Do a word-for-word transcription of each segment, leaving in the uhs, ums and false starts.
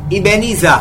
Ebenezer,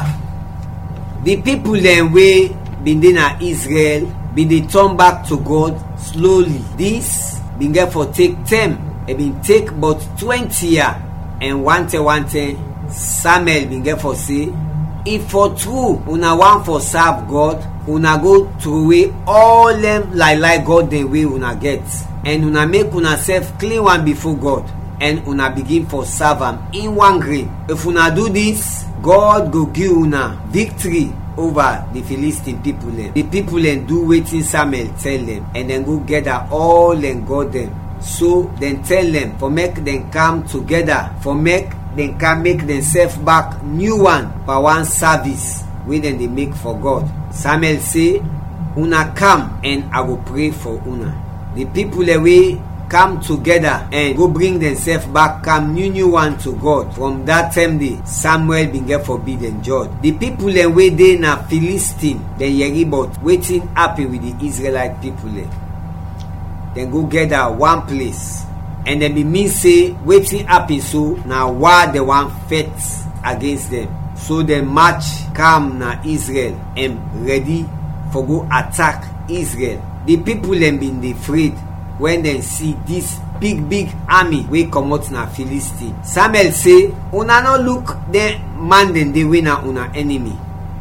the people dem wey bin dey na Israel bin dey turn back to God slowly. This bin get for take time. E bin take but twenty years, and one ten one ten Samuel bin get for say, if for true una wan for serve God, una go throw away all them lie lie God dem wey una get, and una make una self clean one before God, and una begin for serve am in one grain. If una do this, God go give una victory over the Philistine people dem. The people dem do wetin Samuel tell them, and then go gather all them God dem. So then tell them for make them come together, for make them can make themselves back new one for one service wey dem dey make for God. Samuel say, una come and I go pray for una. The people wey come together and go bring themselves back, come new new one to God. From that time day, Samuel bin get forbidden judge. The people dem wey dey na Philistine, dem hear about wetin happen with the Israelite people dem. Dem go gather one place, and dem be mean say wetin happen so na war dem wan fight against them. So dem march come na Israel and ready for go attack Israel. The people dem bin dey afraid when dem see this big big army wey comot na Philistine. Samuel say, una no look the man dem dey wey na una enemy.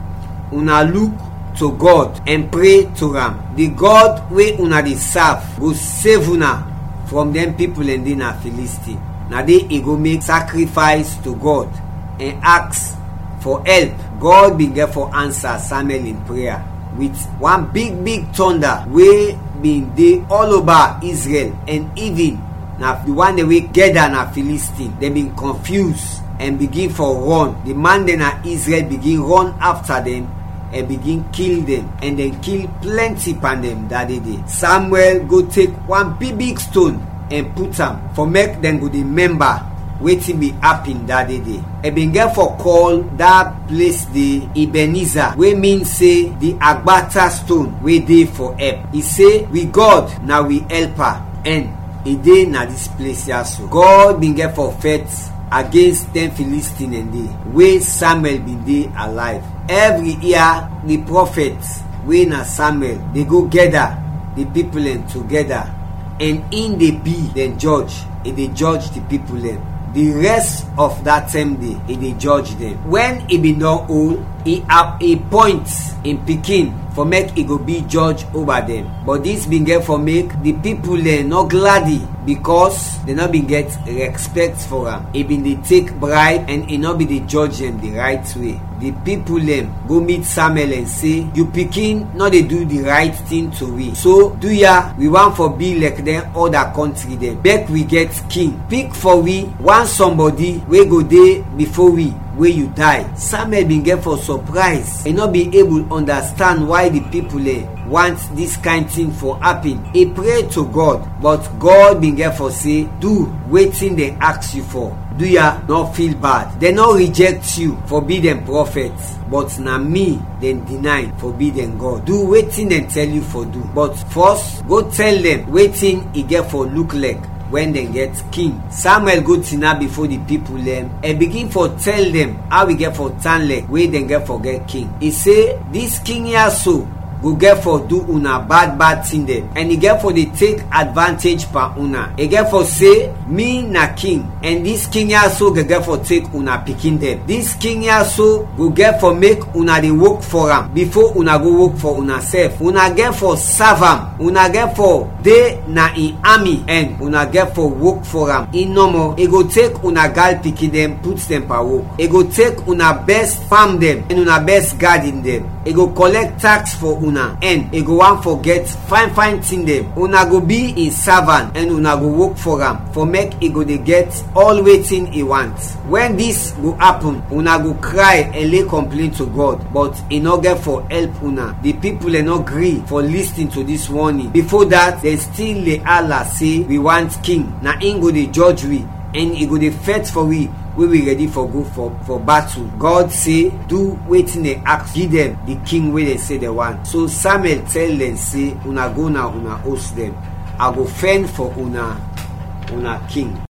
Una look to God and pray to am. The God wey una dey serve go save una from them people and dey na Philistine. Na dey e go make sacrifice to God and ask for help. God bin get for answer Samuel in prayer with one big big thunder wey bin dey all over Israel, and even na the one wey gather na Philistine, dem bin confused and begin for run. The man dem na Israel begin run after them and begin kill them, and then kill plenty pan them that day. Samuel go take one big big stone and put am for make them go remember wetin be happen that day. E bin get for call that place the Ebenezer, wey mean say the Agbata stone wey dey for help. He say, we God na we helper, and e dey na this place here. So God bin get for fight against them Philistine and dey wey Samuel bin dey alive. Every year the prophets wey na Samuel, they go gather the people and together, and in the be then judge, and they judge the people them. The rest of that same day, he dey judge them. When he be not old, he have a point in Pekin for make he go be judge over them. But this been get for make the people there not gladdy, because they not been get respect for him. He been they take bribe, and he not be the judge them the right way. The people them go meet Samuel and say, you Pekin not they do the right thing to we. So do ya, we want for be like them other country them. Back we get king. Pick for we want somebody we go there before we where you die. Samuel been get for surprise and not be able to understand why the people eh, want this kind thing for happen. He pray to God, but God been get for say, do waiting they ask you for. Do ya not feel bad? They not reject you, forbidden prophets, but na me then deny forbidden God. Do waiting and tell you for do. But first go tell them waiting he get for look like when they get king. Samuel go tina before the people them and begin for tell them how we get for turn leg where they get for get king. He say this king here so go get for do una bad bad thing them, and he get for they take advantage per una. He get for say me na king, and this king here so go get for take una picking them. This king here so go get for make una they work for him before una go work for una self. Una get for serve him, una get for they na in army, and una get for work for him. In normal, he go take una gal picking them, put them per work. He go take una best farm them and una best garden them. He go collect tax for una, and he go want forget fine fine thing them. Una go be in servant, and una go work for him for make he go they get all waiting he wants. When this go happen, una go cry and lay complaint to God, but he not get for help una. The people they not agree for listening to this warning. Before that, they still lay Allah say we want king. Na him go they judge we, and he go they fight for we. We be ready for go for, for battle. God say, do waiting they ask, give them the king where they say they want. So Samuel tell them, say, una go now, una host them. I go fend for una, una king.